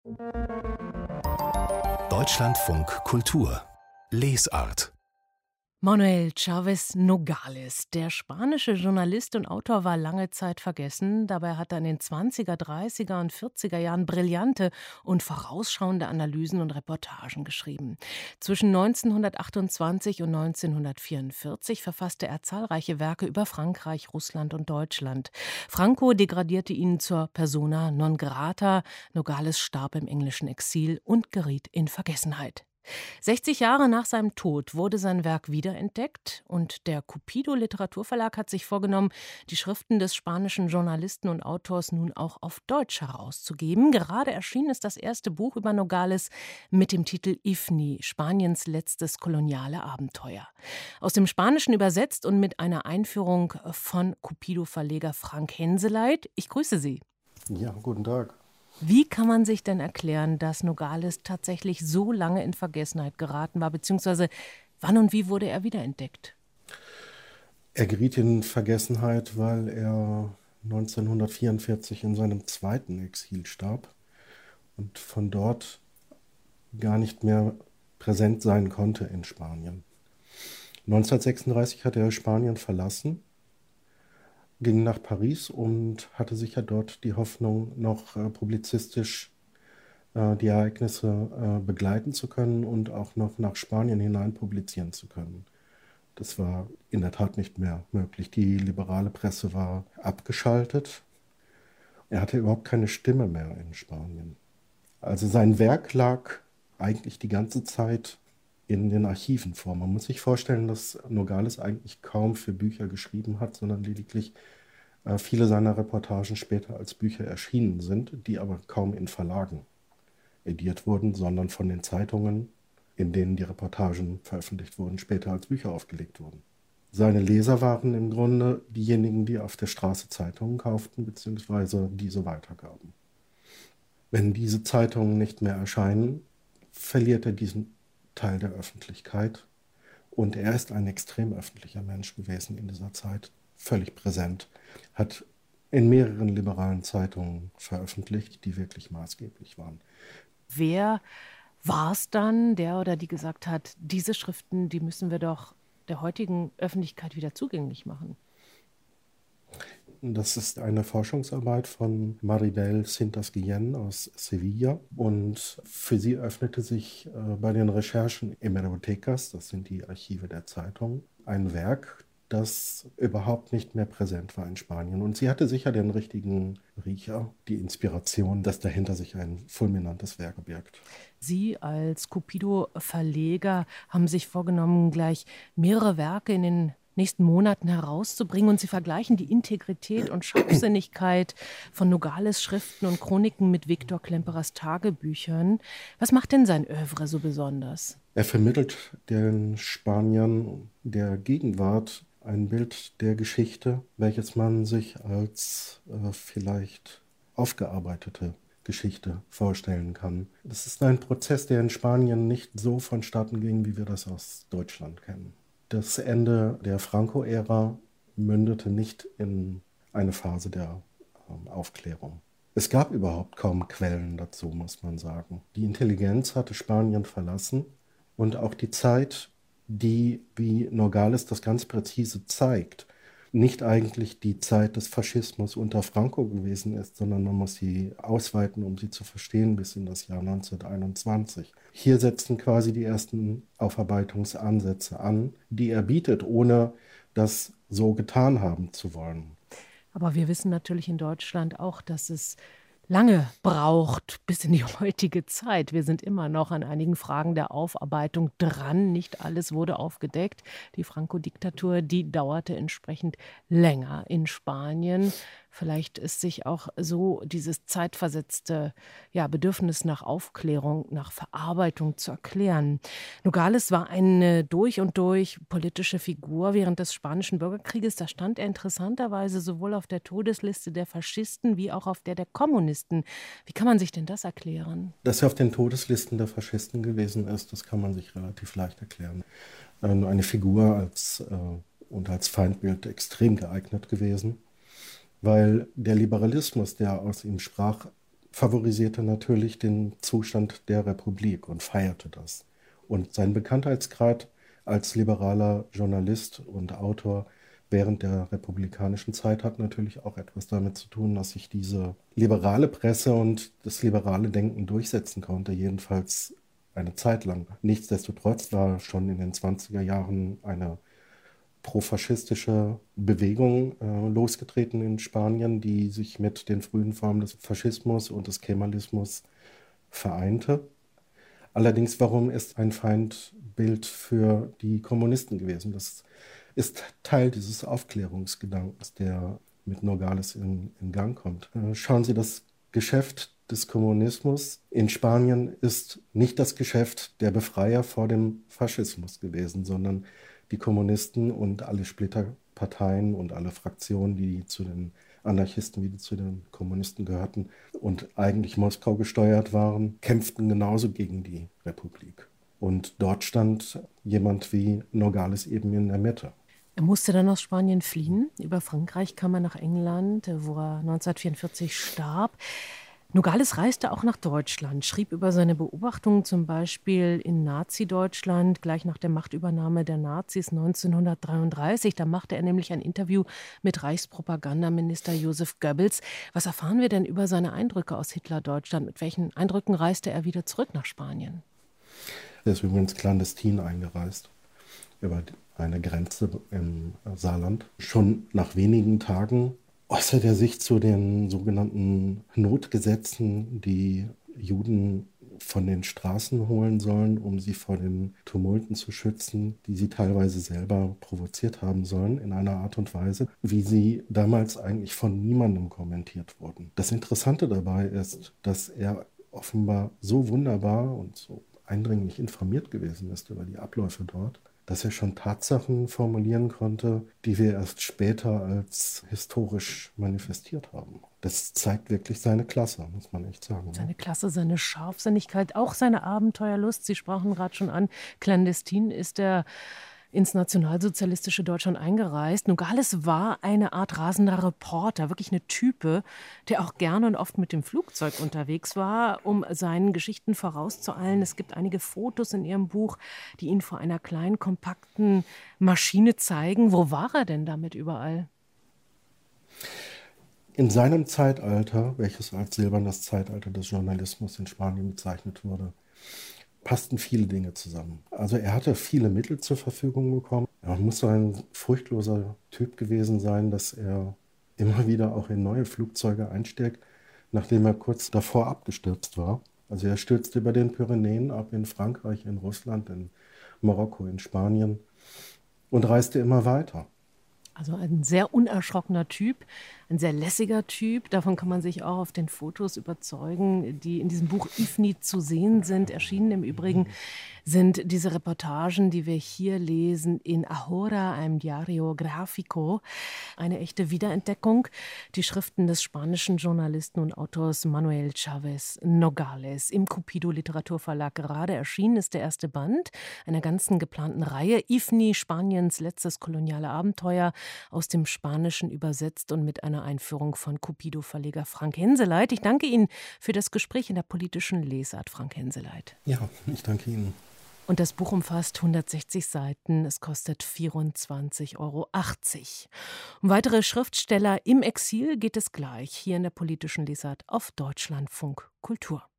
Deutschlandfunk Kultur Lesart. Manuel Chavez Nogales, der spanische Journalist und Autor, war lange Zeit vergessen. Dabei hat er in den 20er, 30er und 40er Jahren brillante und vorausschauende Analysen und Reportagen geschrieben. Zwischen 1928 und 1944 verfasste er zahlreiche Werke über Frankreich, Russland und Deutschland. Franco degradierte ihn zur persona non grata. Nogales starb im englischen Exil und geriet in Vergessenheit. 60 Jahre nach seinem Tod wurde sein Werk wiederentdeckt und der Cupido Literaturverlag hat sich vorgenommen, die Schriften des spanischen Journalisten und Autors nun auch auf Deutsch herauszugeben. Gerade erschienen ist das erste Buch über Nogales mit dem Titel Ifni, Spaniens letztes koloniale Abenteuer. Aus dem Spanischen übersetzt und mit einer Einführung von Cupido-Verleger Frank Henseleit. Ich grüße Sie. Ja, guten Tag. Wie kann man sich denn erklären, dass Nogales tatsächlich so lange in Vergessenheit geraten war, beziehungsweise wann und wie wurde er wiederentdeckt? Er geriet in Vergessenheit, weil er 1944 in seinem zweiten Exil starb und von dort gar nicht mehr präsent sein konnte in Spanien. 1936 hat er Spanien verlassen, ging nach Paris und hatte sich ja dort die Hoffnung, noch publizistisch die Ereignisse begleiten zu können und auch noch nach Spanien hinein publizieren zu können. Das war in der Tat nicht mehr möglich. Die liberale Presse war abgeschaltet. Er hatte überhaupt keine Stimme mehr in Spanien. Also sein Werk lag eigentlich die ganze Zeit in den Archiven vor. Man muss sich vorstellen, dass Nogales eigentlich kaum für Bücher geschrieben hat, sondern lediglich viele seiner Reportagen später als Bücher erschienen sind, die aber kaum in Verlagen ediert wurden, sondern von den Zeitungen, in denen die Reportagen veröffentlicht wurden, später als Bücher aufgelegt wurden. Seine Leser waren im Grunde diejenigen, die auf der Straße Zeitungen kauften bzw. diese weitergaben. Wenn diese Zeitungen nicht mehr erscheinen, verliert er diesen Teil der Öffentlichkeit. Und er ist ein extrem öffentlicher Mensch gewesen in dieser Zeit, völlig präsent, hat in mehreren liberalen Zeitungen veröffentlicht, die wirklich maßgeblich waren. Wer war es dann, der oder die gesagt hat, diese Schriften, die müssen wir doch der heutigen Öffentlichkeit wieder zugänglich machen? Das ist eine Forschungsarbeit von Maribel Cintas Guillén aus Sevilla und für sie öffnete sich bei den Recherchen Hemerotecas, das sind die Archive der Zeitung, ein Werk, das überhaupt nicht mehr präsent war in Spanien. Und sie hatte sicher den richtigen Riecher, die Inspiration, dass dahinter sich ein fulminantes Werk birgt. Sie als Cupido-Verleger haben sich vorgenommen, gleich mehrere Werke in den nächsten Monaten herauszubringen und Sie vergleichen die Integrität und Scharfsinnigkeit von Nogales Schriften und Chroniken mit Viktor Klemperers Tagebüchern. Was macht denn sein Œuvre so besonders? Er vermittelt den Spaniern der Gegenwart ein Bild der Geschichte, welches man sich als vielleicht aufgearbeitete Geschichte vorstellen kann. Das ist ein Prozess, der in Spanien nicht so vonstatten ging, wie wir das aus Deutschland kennen. Das Ende der Franco-Ära mündete nicht in eine Phase der Aufklärung. Es gab überhaupt kaum Quellen dazu, muss man sagen. Die Intelligenz hatte Spanien verlassen und auch die Zeit, die, wie Nogales das ganz präzise zeigt, nicht eigentlich die Zeit des Faschismus unter Franco gewesen ist, sondern man muss sie ausweiten, um sie zu verstehen, bis in das Jahr 1921. Hier setzen quasi die ersten Aufarbeitungsansätze an, die er bietet, ohne das so getan haben zu wollen. Aber wir wissen natürlich in Deutschland auch, dass es lange braucht bis in die heutige Zeit. Wir sind immer noch an einigen Fragen der Aufarbeitung dran. Nicht alles wurde aufgedeckt. Die Franco-Diktatur, die dauerte entsprechend länger in Spanien. Vielleicht ist sich auch so dieses zeitversetzte Bedürfnis nach Aufklärung, nach Verarbeitung zu erklären. Nogales war eine durch und durch politische Figur während des Spanischen Bürgerkrieges. Da stand er interessanterweise sowohl auf der Todesliste der Faschisten wie auch auf der Kommunisten. Wie kann man sich denn das erklären? Dass er auf den Todeslisten der Faschisten gewesen ist, das kann man sich relativ leicht erklären. Eine Figur als Feindbild extrem geeignet gewesen, weil der Liberalismus, der aus ihm sprach, favorisierte natürlich den Zustand der Republik und feierte das. Und sein Bekanntheitsgrad als liberaler Journalist und Autor während der republikanischen Zeit hat natürlich auch etwas damit zu tun, dass sich diese liberale Presse und das liberale Denken durchsetzen konnte, jedenfalls eine Zeit lang. Nichtsdestotrotz war schon in den 20er Jahren eine profaschistische Bewegung losgetreten in Spanien, die sich mit den frühen Formen des Faschismus und des Kemalismus vereinte. Allerdings, warum ist ein Feindbild für die Kommunisten gewesen? Das ist Teil dieses Aufklärungsgedankens, der mit Nogales in Gang kommt. Schauen Sie, das Geschäft des Kommunismus in Spanien ist nicht das Geschäft der Befreier vor dem Faschismus gewesen, sondern die Kommunisten und alle Splitterparteien und alle Fraktionen, die zu den Anarchisten wie die zu den Kommunisten gehörten und eigentlich Moskau gesteuert waren, kämpften genauso gegen die Republik. Und dort stand jemand wie Nogales eben in der Mitte. Er musste dann aus Spanien fliehen. Über Frankreich kam er nach England, wo er 1944 starb. Nogales reiste auch nach Deutschland, schrieb über seine Beobachtungen zum Beispiel in Nazi-Deutschland, gleich nach der Machtübernahme der Nazis 1933. Da machte er nämlich ein Interview mit Reichspropagandaminister Josef Goebbels. Was erfahren wir denn über seine Eindrücke aus Hitler-Deutschland? Mit welchen Eindrücken reiste er wieder zurück nach Spanien? Er ist übrigens clandestin eingereist, über eine Grenze im Saarland. Schon nach wenigen Tagen äußert er sich zu den sogenannten Notgesetzen, die Juden von den Straßen holen sollen, um sie vor den Tumulten zu schützen, die sie teilweise selber provoziert haben sollen, in einer Art und Weise, wie sie damals eigentlich von niemandem kommentiert wurden. Das Interessante dabei ist, dass er offenbar so wunderbar und so eindringlich informiert gewesen ist über die Abläufe dort, dass er schon Tatsachen formulieren konnte, die wir erst später als historisch manifestiert haben. Das zeigt wirklich seine Klasse, muss man echt sagen. Seine Klasse, seine Scharfsinnigkeit, auch seine Abenteuerlust. Sie sprachen gerade schon an, clandestin ist er ins nationalsozialistische Deutschland eingereist. Nogales war eine Art rasender Reporter, wirklich eine Type, der auch gerne und oft mit dem Flugzeug unterwegs war, um seinen Geschichten vorauszueilen. Es gibt einige Fotos in Ihrem Buch, die ihn vor einer kleinen, kompakten Maschine zeigen. Wo war er denn damit überall? In seinem Zeitalter, welches als silbernes Zeitalter des Journalismus in Spanien bezeichnet wurde, passten viele Dinge zusammen. Also er hatte viele Mittel zur Verfügung bekommen. Er muss so ein furchtloser Typ gewesen sein, dass er immer wieder auch in neue Flugzeuge einsteigt, nachdem er kurz davor abgestürzt war. Also er stürzte über den Pyrenäen ab in Frankreich, in Russland, in Marokko, in Spanien und reiste immer weiter. Also ein sehr unerschrockener Typ, ein sehr lässiger Typ. Davon kann man sich auch auf den Fotos überzeugen, die in diesem Buch IFNI zu sehen sind. Erschienen im Übrigen sind diese Reportagen, die wir hier lesen, in Ahora, einem Diario Gráfico. Eine echte Wiederentdeckung. Die Schriften des spanischen Journalisten und Autors Manuel Chávez Nogales. Im Cupido Literaturverlag gerade erschienen ist der erste Band einer ganzen geplanten Reihe. IFNI, Spaniens letztes koloniale Abenteuer, aus dem Spanischen übersetzt und mit einer Einführung von Cupido-Verleger Frank Henseleit. Ich danke Ihnen für das Gespräch in der politischen Lesart, Frank Henseleit. Ja, ich danke Ihnen. Und das Buch umfasst 160 Seiten. Es kostet 24,80 €. Um weitere Schriftsteller im Exil geht es gleich hier in der politischen Lesart auf Deutschlandfunk Kultur.